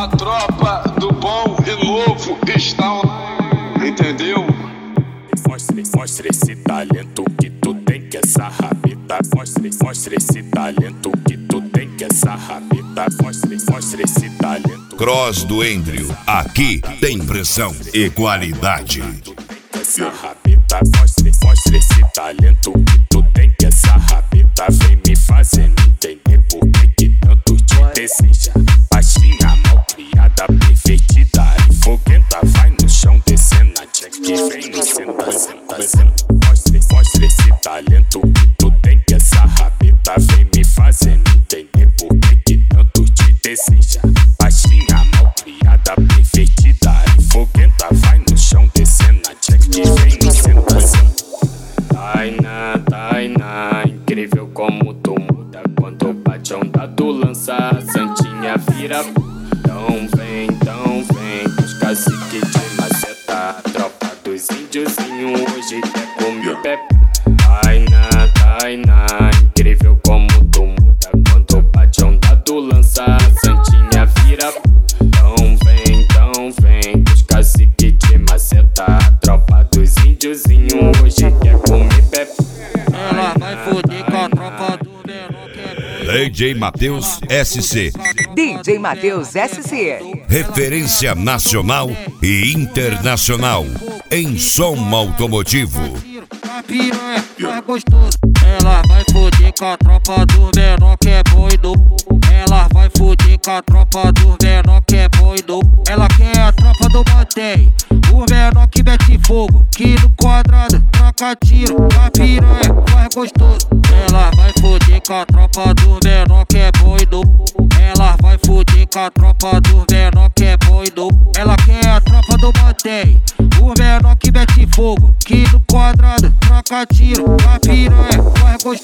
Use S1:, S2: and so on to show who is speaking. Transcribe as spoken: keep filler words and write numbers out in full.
S1: A tropa do bom e novo está online, entendeu?
S2: Mostre, mostre esse talento que tu tem, que essa rabita. Mostre, mostre esse talento que tu tem, que essa rabita. Mostre, mostre esse talento.
S3: Cross do Endrio, aqui tem pressão e qualidade.
S2: Essa rabita, mostre, mostre esse talento que tu tem, que essa rabita vem me fazendo entender por que que tanto te deseja. Baixinha, mal criada, pervertida e foguenta, vai no chão descendo a check que vem me senta, senta, senta. Mostre, mostre esse talento que tu tem, que essa rabita vem me fazendo entender por que que tanto te deseja. Baixinha, mal criada, pervertida e foguenta, vai no chão descendo a check que vem me senta, senta. Tainá, Tainá, incrível como tu muda quando bate a onda do lança, a santinha vira. Então vem, então vem, os caciques de maceta, a tropa dos índiozinhos hoje quer comer pepe. Tainá, Tainá, incrível como tu muda quando bate a onda do lança, a santinha vira. Então vem, então vem, os caciques de maceta, a tropa dos índiozinhos hoje quer comer pepe.
S4: Ela vai foder com a tropa do menor que é
S3: D J Matheus S C.
S5: D J Matheus S C.
S3: Referência nacional e internacional em som automotivo.
S4: A piranha mais gostoso. Ela vai foder com a tropa do menor que é bom e novo. Ela vai foder com a tropa do menor que é bom e novo. Ela quer a tropa do Mantém, o menor que mete fogo, que no quadrado troca tiro. A piranha mais gostoso. Ela vai foder com a tropa do menor que é bom e novo. Ela vai foder com a tropa do menor que é bom e novo. Ela quer a tropa do Mantém, o menor que mete fogo, que no quadrado troca tiro. A piranha